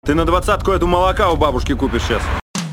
Ты на 20-ку эту молока у бабушки купишь сейчас.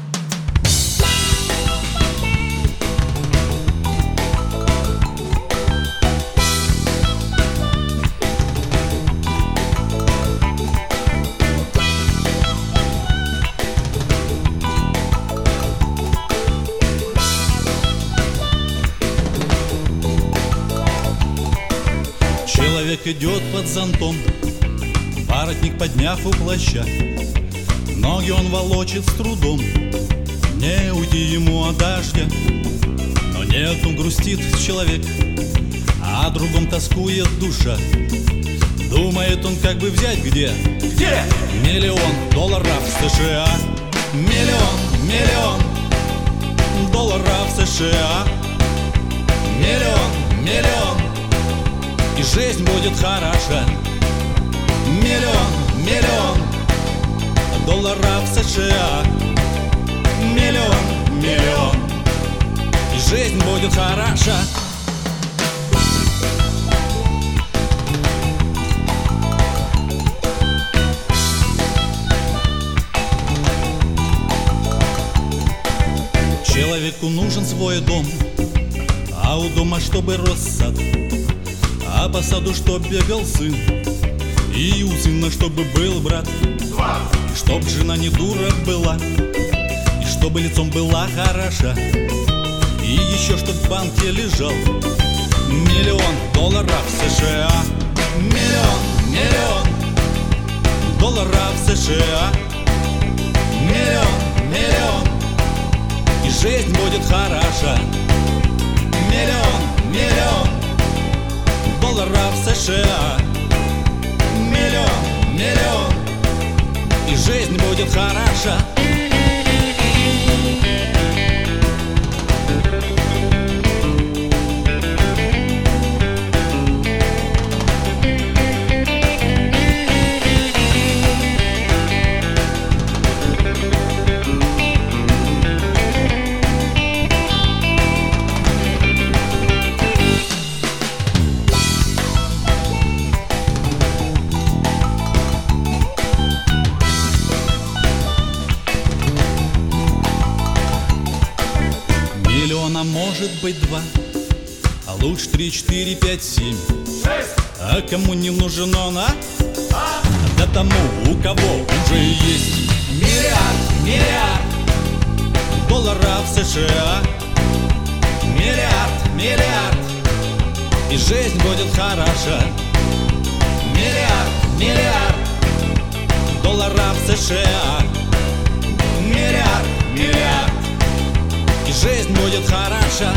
Человек идет под зонтом, воротник подняв у плаща. Ноги он волочит с трудом, не уйти ему от дождя. Но нет, он грустит человек, о другом тоскует душа. Думает он, как бы взять где? Где? $1 000 000 США. Миллион долларов США. Миллион и жизнь будет хороша. $1 000 000 США. Миллион и жизнь будет хороша. Человеку нужен свой дом, а у дома чтобы рос сад, а по саду чтоб бегал сын, и у сына чтобы был брат, и чтоб жена не дура была, и чтобы лицом была хороша, и еще чтоб в банке лежал $1 000 000 США. Миллион долларов США. Миллион и жизнь будет хороша. $1 000 000 США. Миллион и жизнь будет хороша. Миллиона может быть 2, а лучше 3, 4, 5, 7. А кому не нужен он, а? Да тому, у кого уже есть миллиард долларов США. Миллиард и жизнь будет хороша. Миллиард долларов США. Миллиард и жизнь будет хороша.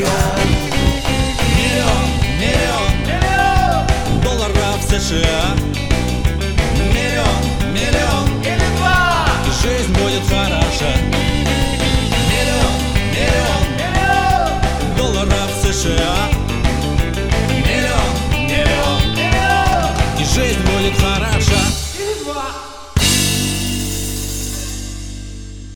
$1 000 000 долларов США.